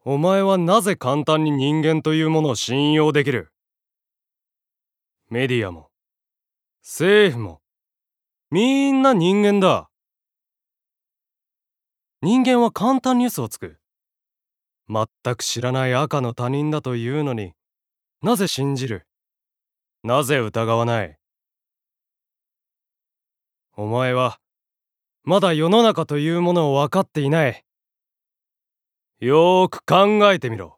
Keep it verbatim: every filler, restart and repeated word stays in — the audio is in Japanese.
お前はなぜ簡単に人間というものを信用できる？メディアも政府もみんな人間だ。人間は簡単に嘘をつく。全く知らない赤の他人だというのに、なぜ信じる？なぜ疑わない？お前はまだ世の中というものを分かっていない。よーく考えてみろ。